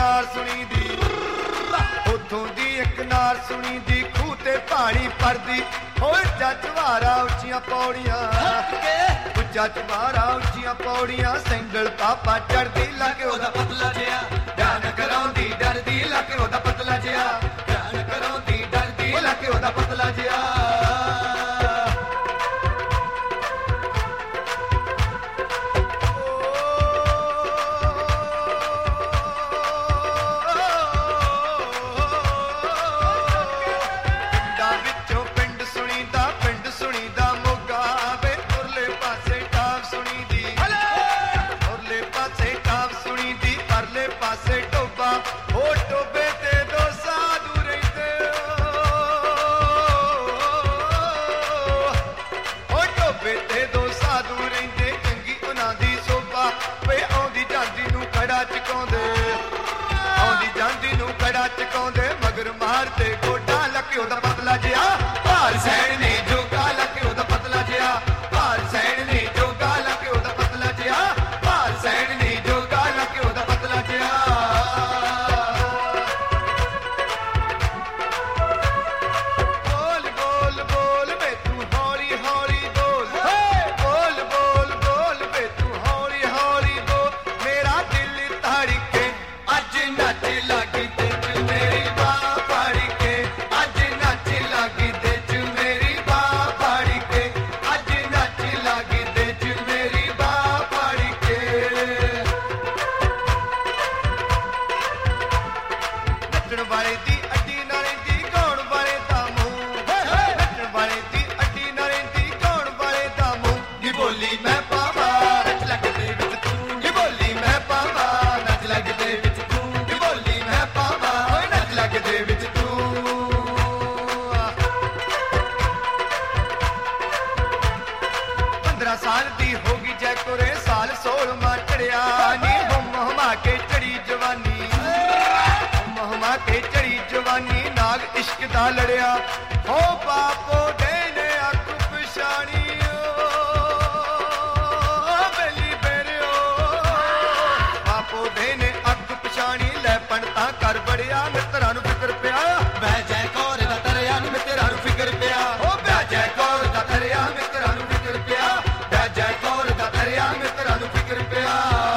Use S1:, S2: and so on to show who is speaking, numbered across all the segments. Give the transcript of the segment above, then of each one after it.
S1: नार सुनी दी, उथों दी एक नार सुनी दी, खूह ते पानी भरदी, होए चचवारा उच्चियां पौड़ियां, उच्चा चवारा उच्चियां पौड़ियां, सैंडल पापा चढ़दी, लागे ओदा पतला जिहा, ध्यान कराउंदी डरदी, लागे ओदा पतला जिहा, ध्यान कराउंदी डरदी, लागे ओदा पतला जिहा। चकाउंदे मगर मारते गोडा, लके ओदा पतला जिहा, भार सैन ने जोगा, लके ओदा पतला जिहा, भार सैन ने जोगा, लके ओदा पतला जिहा, भार सैन ने जोगा, लके ओदा पतला जिहा। बोल बोल बोल बे तू हौली हौली बोल, बोल बोल बोल बे तू हौली हौली बोल, मेरा दिल धड़के अज नच लगी साल दी होगी जैकोरे साल 16वां चढ़िया नी, हुम हुमा के चढ़ी जवानी, हुम हुमा के चढ़ी जवानी, नाग इश्क दा लड़िया, हो बापो देने अख पिछाणी, बेली बेरियो बापो देने अख पिछाणी, लै पंडता कर बड़िया, मित्रा नू फिकर पिया, बै जैकोर दा तरया नी, मित्रा नू फिकर पिया, हो बै जैकोर दा तरया, मित्रा नू फिकर पिया, जयकौर दा दरिया, मित्रा नू फिकर पिया।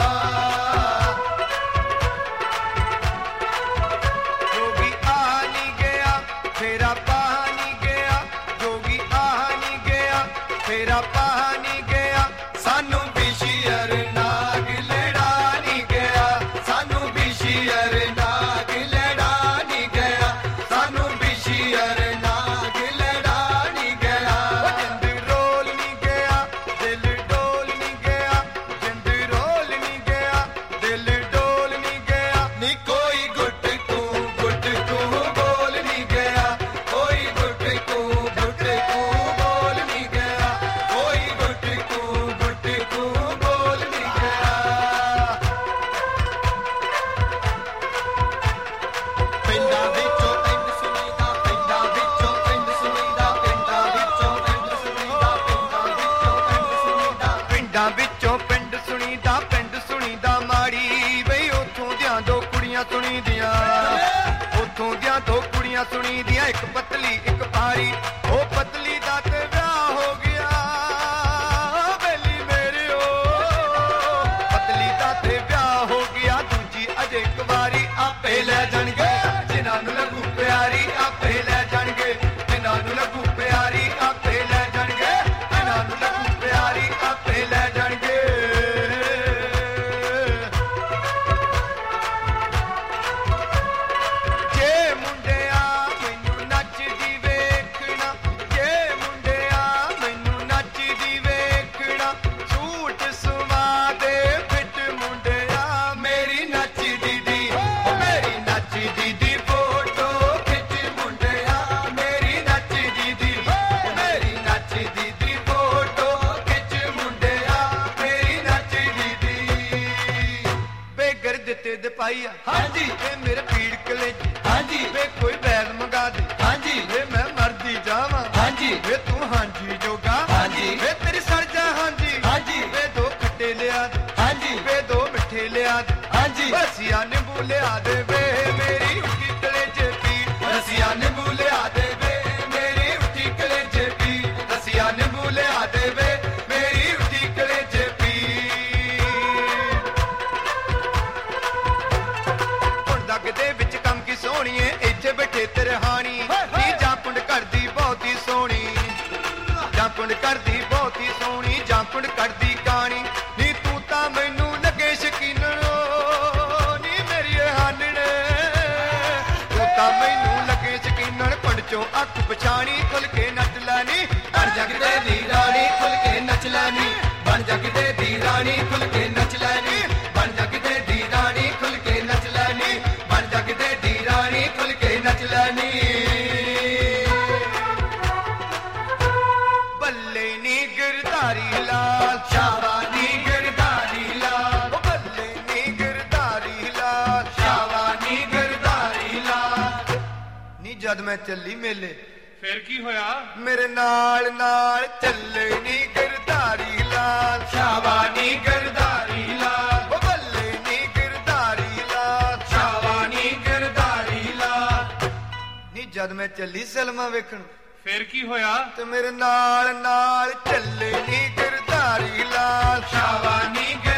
S1: जोगी आ नहीं गया फेरा पा नहीं गया, जोगी आ नहीं गया फेरा पा नहीं गया, सानू भी शियर नाग लड़ा नहीं गया, सानू भी शियर नाग लड़ा नहीं गया, सानू भी शियर नाग लड़ा नहीं गया। जिंद रोल नहीं गया, दिल डोल नहीं गया, जिंद रोल नहीं गया, दिल डोल नहीं गया, नी कोई गुट को बोल नहीं गया, कोई गुट को बोल नहीं गया, कोई गुट को बोल नहीं गया। पिंडां विचों पिंड सुनीदा, पिंडां विचों पिंड सुनीदा, पिंडां विचों पिंड सुनीदा, पिंडां विचों पिंड सुनीदा, पिंड सुनीदा माड़ी बई, उथों दियां दो कुड़ियां सुनी दियां, उथों दियां दो कुड़ियां सुनी दियां, एक पतली एक भारी, ओ पतली दा ते विआह हो गया, बेली मेरे ओ पतली दा ते विआह हो गया, दूजी अजे कुवारी, आपे लै जाणगे जिन्हां नूं लगू प्यारी, आपे लै जाणगे जिन्हां नूं लगू प्यारी, आपे लै जाणगे जिन्हां नूं लगू प्यारी, आपे लै जाणगे। जे मुंडिया मैनू नचदी वेखना, जे मुंडिया मैनू नचदी वेखना, सूट सवा दे फिट मुंडिया, मेरी नचदी दी, मेरी नचदी दी फोटो खिच मुंडिया, मेरी नचदी दी, मेरी नचदी दी फोटो खिच मुंडिया, मेरी नचदी दी। बेगर दिते दे पाईया, हाँ जी वे मेरे पीड़ कलेजी, हाँ जी वे कोई बैल मंगा दे, हाँ जी वे मैं मरदी जावां, हाँ जी वे तू हाँ जी जोगा, हाँ जी वे तेरी सड़ जा, हाँ जी वे दो खट्टे लिया दे, हाँ जी वे दो मिठे लिया दे, हाँ जी बस रसिया नींबू लिया दे वे मेरी उठी कलेजे पीर रसिया नींबू लिया दे वे मेरी उठी कलेजे पीर रसिया नींबू लिया दे वे मेरी उठी कलेजे पीर हुण दग दे विच कम की सोहणीए इत्थे बैठे तेरे हाणी नी जां कुंड करदी बहुती सोहणी जां कुंड करदी बहुती सोहणी जां कुंड करदी काणी नी तू तां मैनू लगे शकीनण नी मेरी हानण तू तां मैनू लगे शकीनण कुंड चों अख पछाणी खुल के नच लैनी बन जगदे दी राणी खुल के नच लैनी बन जगदे दी राणी खुल के नच लैनी बन जगदे दी राणी खुल के नच लैनी बन जगदे दी राणी खुल के नच लैनी बल्ले नी गिरधारी लाल शाबानी गिरधारी लाल बल्ले नी गिरधारी लाल शाबानी गिरधारी लाल नी जद मैं चली मेले
S2: फिर की होया
S1: मेरे नाल नाल चले नी गिरधारी लाल शाबानी गिरधारी लाल बल्ले नी गिरधारी लाल शाबानी गिरधारी लाल नी जद मैं चली सलमा वेखण
S2: फिर की होया
S1: ते मेरे नाल नाल चले नी गिरधारी लाल शाबानी